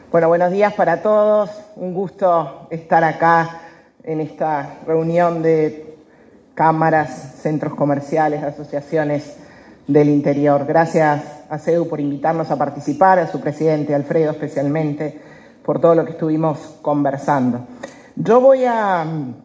Bueno, buenos días para todos. Un gusto estar acá en esta reunión de cámaras, centros comerciales, asociaciones del interior. Gracias a CEDU por invitarnos a participar, a su presidente, Alfredo, especialmente, por todo lo que estuvimos conversando. Yo voy a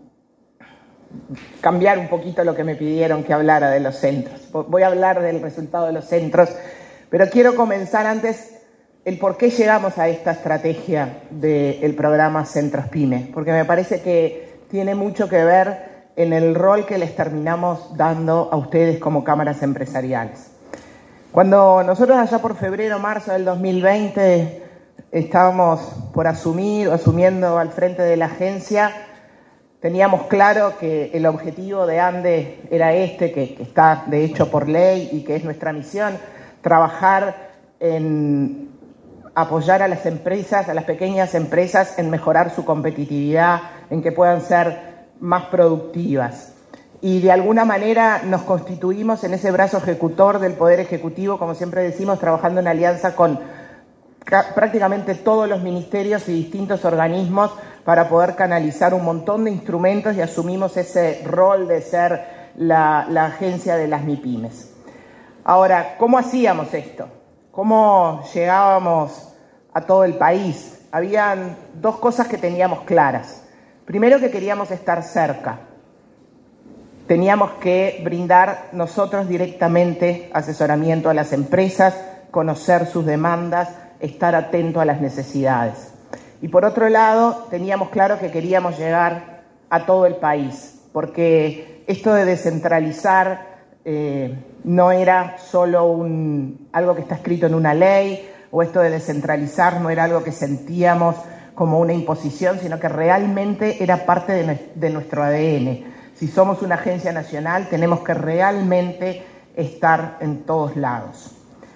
cambiar un poquito lo que me pidieron que hablara de los centros. Voy a hablar del resultado de los centros, pero quiero comenzar antes el por qué llegamos a esta estrategia del programa Centros Pyme, porque me parece que tiene mucho que ver en el rol que les terminamos dando a ustedes como cámaras empresariales. Cuando nosotros allá por febrero, marzo del 2020 estábamos por asumiendo al frente de la agencia, teníamos claro que el objetivo de ANDE era que está de hecho por ley y que es nuestra misión, trabajar en apoyar a las empresas, a las pequeñas empresas en mejorar su competitividad, en que puedan ser más productivas. Y de alguna manera nos constituimos en ese brazo ejecutor del Poder Ejecutivo, como siempre decimos, trabajando en alianza con prácticamente todos los ministerios y distintos organismos para poder canalizar un montón de instrumentos y asumimos ese rol de ser la agencia de las MIPYMES. Ahora, ¿cómo hacíamos esto? ¿Cómo llegábamos a todo el país? Habían dos cosas que teníamos claras. Primero, que queríamos estar cerca. Teníamos que brindar nosotros directamente asesoramiento a las empresas, conocer sus demandas, estar atento a las necesidades. Y por otro lado, teníamos claro que queríamos llegar a todo el país, porque esto de descentralizar no era solo algo que está escrito en una ley, o esto de descentralizar no era algo que sentíamos como una imposición, sino que realmente era parte de nuestro ADN. Si somos una agencia nacional, tenemos que realmente estar en todos lados.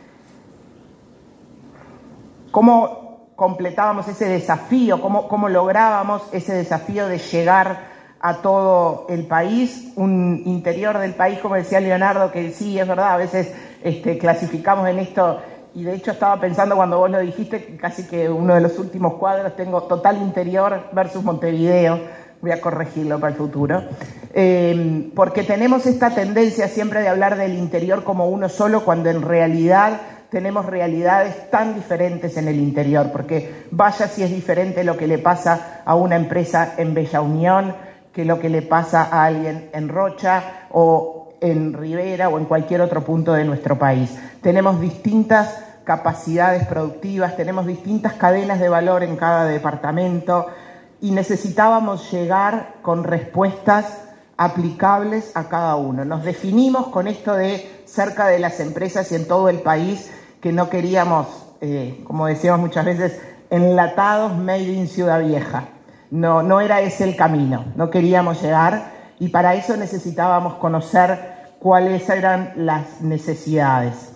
¿Cómo completábamos ese desafío? ¿Cómo lográbamos ese desafío de llegar a todo el país, un interior del país, como decía Leonardo, que sí, es verdad, a veces clasificamos en esto, y de hecho estaba pensando cuando vos lo dijiste, casi que uno de los últimos cuadros tengo total interior versus Montevideo, voy a corregirlo para el futuro, porque tenemos esta tendencia siempre de hablar del interior como uno solo, cuando en realidad tenemos realidades tan diferentes en el interior, porque vaya si es diferente lo que le pasa a una empresa en Bella Unión que lo que le pasa a alguien en Rocha o en Rivera o en cualquier otro punto de nuestro país. Tenemos distintas capacidades productivas, tenemos distintas cadenas de valor en cada departamento y necesitábamos llegar con respuestas aplicables a cada uno. Nos definimos con esto de cerca de las empresas y en todo el país, que no queríamos, como decíamos muchas veces, enlatados made in Ciudad Vieja. No era ese el camino, no queríamos llegar, y para eso necesitábamos conocer cuáles eran las necesidades.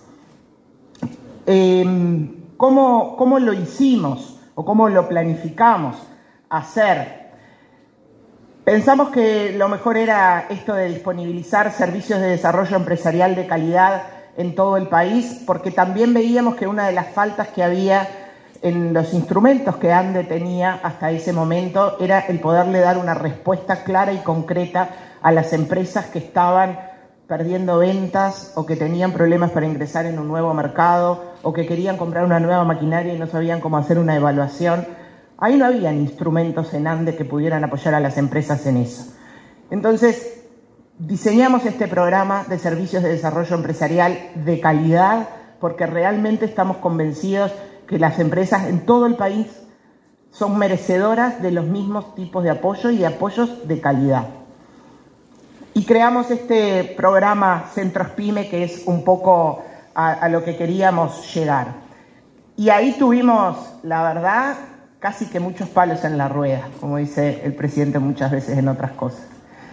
¿Cómo lo hicimos o cómo lo planificamos hacer? Pensamos que lo mejor era esto de disponibilizar servicios de desarrollo empresarial de calidad en todo el país, porque también veíamos que una de las faltas que había en los instrumentos que ANDE tenía hasta ese momento era el poderle dar una respuesta clara y concreta a las empresas que estaban perdiendo ventas o que tenían problemas para ingresar en un nuevo mercado o que querían comprar una nueva maquinaria y no sabían cómo hacer una evaluación. Ahí no habían instrumentos en ANDE que pudieran apoyar a las empresas en eso. Entonces, diseñamos este programa de servicios de desarrollo empresarial de calidad porque realmente estamos convencidos que las empresas en todo el país son merecedoras de los mismos tipos de apoyo y de apoyos de calidad. Y creamos este programa Centros Pyme, que es un poco a lo que queríamos llegar. Y ahí tuvimos, la verdad, casi que muchos palos en la rueda, como dice el presidente muchas veces en otras cosas.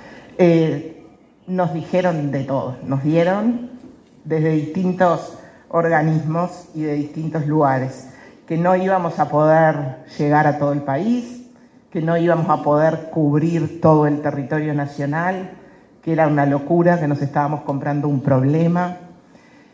Nos dijeron de todo, nos dieron desde distintos organismos y de distintos lugares, que no íbamos a poder llegar a todo el país, que no íbamos a poder cubrir todo el territorio nacional, que era una locura, que nos estábamos comprando un problema,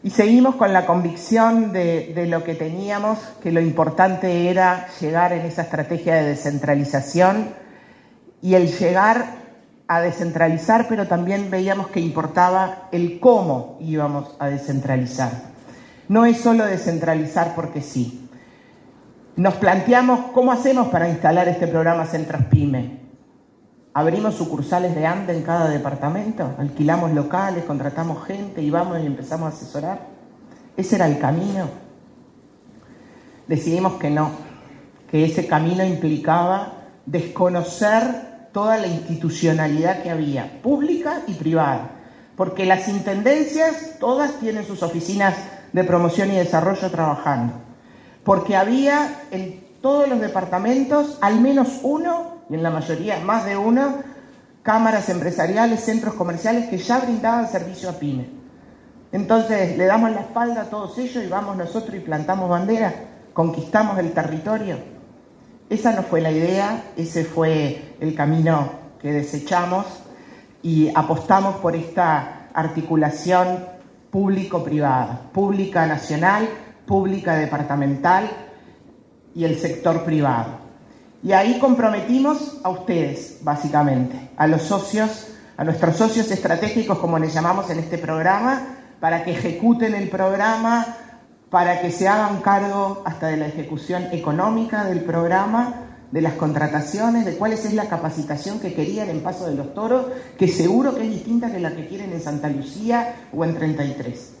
Y seguimos con la convicción de lo que teníamos, que lo importante era llegar en esa estrategia de descentralización y el llegar a descentralizar, pero también veíamos que importaba el cómo íbamos a descentralizar. No es solo descentralizar porque sí. Nos planteamos cómo hacemos para instalar este programa Centros Pyme. Abrimos sucursales de ANDE en cada departamento, alquilamos locales, contratamos gente y vamos y empezamos a asesorar. ¿Ese era el camino? Decidimos que no, que ese camino implicaba desconocer toda la institucionalidad que había, pública y privada, porque las intendencias todas tienen sus oficinas de promoción y desarrollo trabajando, porque había en todos los departamentos al menos uno, y en la mayoría más de uno, cámaras empresariales, centros comerciales que ya brindaban servicio a pyme. Entonces le damos la espalda a todos ellos y vamos nosotros y plantamos bandera, conquistamos el territorio. Esa no fue la idea, ese fue el camino que desechamos y apostamos por esta articulación público-privada, pública nacional, pública departamental y el sector privado. Y ahí comprometimos a ustedes, básicamente, a los socios, a nuestros socios estratégicos, como les llamamos en este programa, para que ejecuten el programa, para que se hagan cargo hasta de la ejecución económica del programa, de las contrataciones, de cuál es la capacitación que querían en Paso de los Toros, que seguro que es distinta que la que quieren en Santa Lucía o en 33.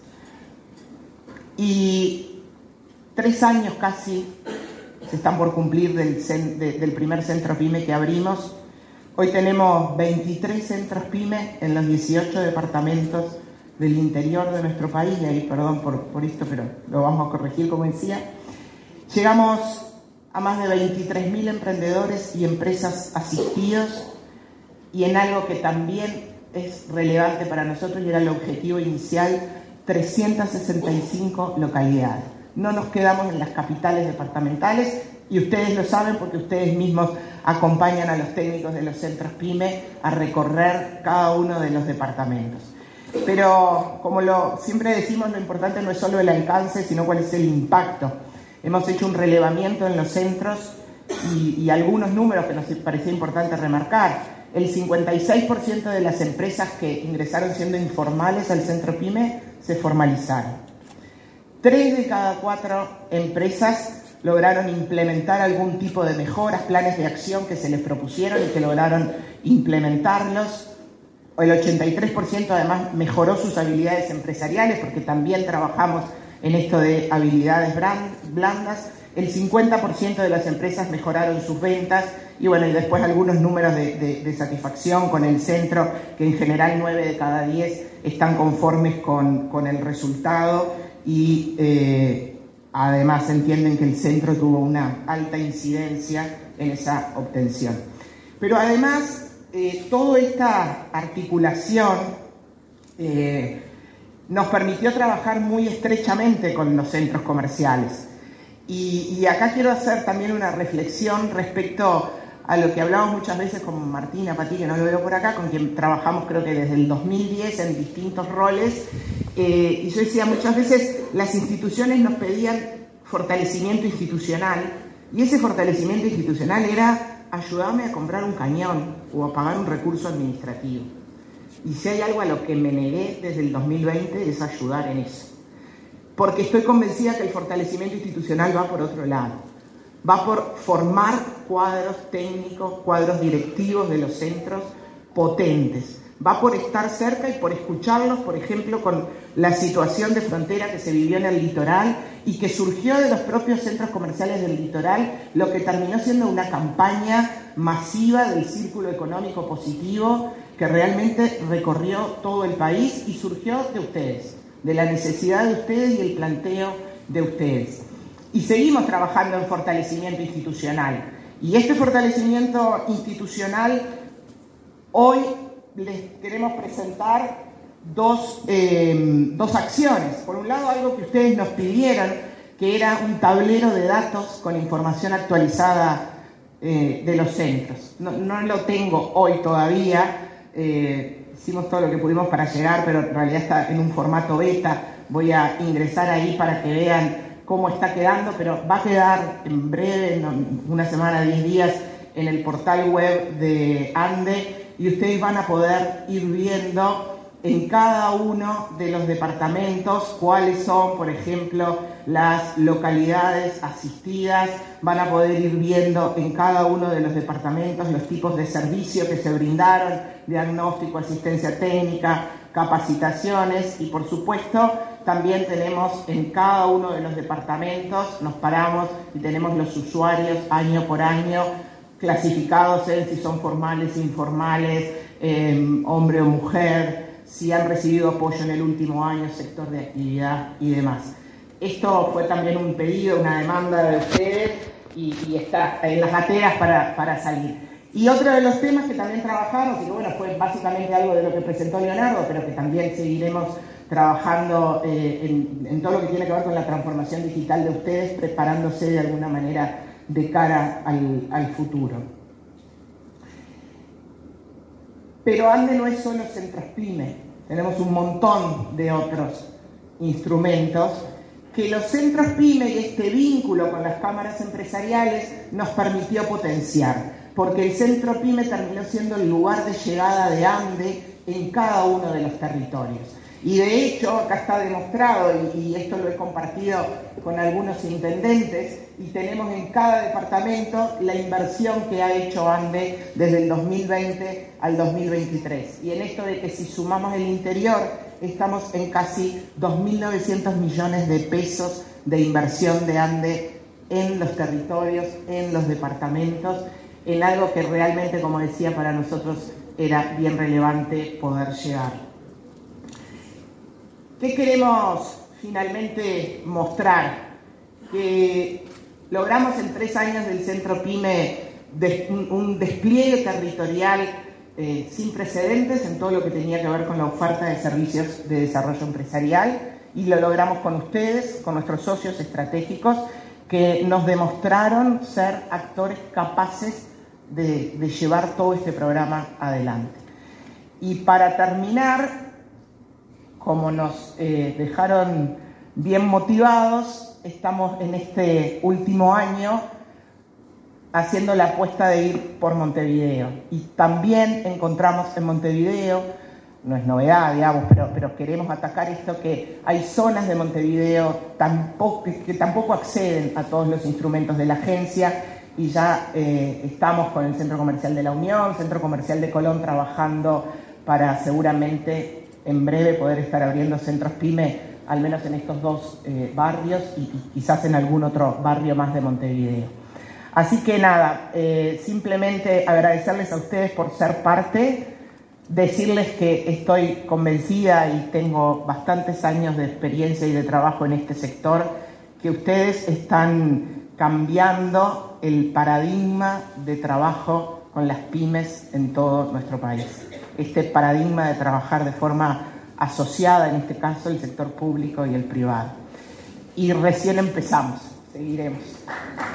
Y 3 años casi se están por cumplir del primer centro PYME que abrimos. Hoy tenemos 23 centros PYME en los 18 departamentos del interior de nuestro país, y ahí perdón por esto, pero lo vamos a corregir como decía. Llegamos a más de 23.000 emprendedores y empresas asistidos, y en algo que también es relevante para nosotros y era el objetivo inicial, 365 localidades. No nos quedamos en las capitales departamentales y ustedes lo saben porque ustedes mismos acompañan a los técnicos de los centros PYME a recorrer cada uno de los departamentos. Pero como siempre decimos, lo importante no es solo el alcance, sino cuál es el impacto. Hemos hecho un relevamiento en los centros y algunos números que nos parecía importante remarcar. El 56% de las empresas que ingresaron siendo informales al centro PYME se formalizaron. 3 de cada 4 empresas lograron implementar algún tipo de mejoras, planes de acción que se les propusieron y que lograron implementarlos. El 83% además mejoró sus habilidades empresariales, porque también trabajamos en esto de habilidades blandas. El 50% de las empresas mejoraron sus ventas y bueno, y después algunos números de satisfacción con el centro, que en general 9 de cada 10 están conformes con el resultado y además entienden que el centro tuvo una alta incidencia en esa obtención. Pero además, toda esta articulación nos permitió trabajar muy estrechamente con los centros comerciales. Y acá quiero hacer también una reflexión respecto a lo que hablamos muchas veces con Martina Patí, que no lo veo por acá, con quien trabajamos creo que desde el 2010 en distintos roles. Y yo decía, muchas veces las instituciones nos pedían fortalecimiento institucional, y ese fortalecimiento institucional era ayudarme a comprar un cañón o a pagar un recurso administrativo. Y si hay algo a lo que me negué desde el 2020 es ayudar en eso. Porque estoy convencida que el fortalecimiento institucional va por otro lado. Va por formar cuadros técnicos, cuadros directivos de los centros potentes. Va por estar cerca y por escucharlos, por ejemplo, con la situación de frontera que se vivió en el litoral y que surgió de los propios centros comerciales del litoral, lo que terminó siendo una campaña masiva del círculo económico positivo que realmente recorrió todo el país y surgió de ustedes, de la necesidad de ustedes y el planteo de ustedes. Y seguimos trabajando en fortalecimiento institucional. Y este fortalecimiento institucional, hoy les queremos presentar dos acciones. Por un lado, algo que ustedes nos pidieron, que era un tablero de datos con información actualizada de los centros. No lo tengo hoy todavía, hicimos todo lo que pudimos para llegar, pero en realidad está en un formato beta. voy a ingresar ahí para que vean cómo está quedando, pero va a quedar en breve, en una semana, 10 días, en el portal web de ANDE, y ustedes van a poder ir viendo en cada uno de los departamentos cuáles son, por ejemplo, las localidades asistidas. Van a poder ir viendo en cada uno de los departamentos los tipos de servicio que se brindaron, diagnóstico, asistencia técnica, capacitaciones, y por supuesto también tenemos en cada uno de los departamentos, nos paramos y tenemos los usuarios año por año clasificados en si son formales, informales, hombre o mujer, si han recibido apoyo en el último año, sector de actividad y demás. Esto fue también un pedido, una demanda de ustedes y está en las gateras para salir. Y otro de los temas que también trabajamos, y que bueno, fue básicamente algo de lo que presentó Leonardo, pero que también seguiremos trabajando en todo lo que tiene que ver con la transformación digital de ustedes, preparándose de alguna manera de cara al futuro. Pero ANDE no es solo centros PYME, tenemos un montón de otros instrumentos que los centros PYME y este vínculo con las cámaras empresariales nos permitió potenciar, porque el centro PYME terminó siendo el lugar de llegada de ANDE en cada uno de los territorios. Y de hecho, acá está demostrado, y esto lo he compartido con algunos intendentes, y tenemos en cada departamento la inversión que ha hecho ANDE desde el 2020 al 2023. Y en esto de que si sumamos el interior, estamos en casi 2.900 millones de pesos de inversión de ANDE en los territorios, en los departamentos, en algo que realmente, como decía, para nosotros era bien relevante poder llegar. ¿Qué queremos finalmente mostrar? Que logramos en 3 años del Centro PYME un despliegue territorial sin precedentes en todo lo que tenía que ver con la oferta de servicios de desarrollo empresarial, y lo logramos con ustedes, con nuestros socios estratégicos, que nos demostraron ser actores capaces de llevar todo este programa adelante. Y para terminar, como nos dejaron bien motivados, estamos en este último año haciendo la apuesta de ir por Montevideo. Y también encontramos en Montevideo, no es novedad, digamos, pero queremos atacar esto, que hay zonas de Montevideo que tampoco acceden a todos los instrumentos de la agencia, y ya estamos con el Centro Comercial de la Unión, Centro Comercial de Colón, trabajando para seguramente en breve poder estar abriendo centros PYME, al menos en estos 2 barrios y quizás en algún otro barrio más de Montevideo. Así que nada, simplemente agradecerles a ustedes por ser parte, decirles que estoy convencida y tengo bastantes años de experiencia y de trabajo en este sector, que ustedes están cambiando el paradigma de trabajo con las pymes en todo nuestro país. Este paradigma de trabajar de forma asociada, en este caso el sector público y el privado. Y recién empezamos, seguiremos.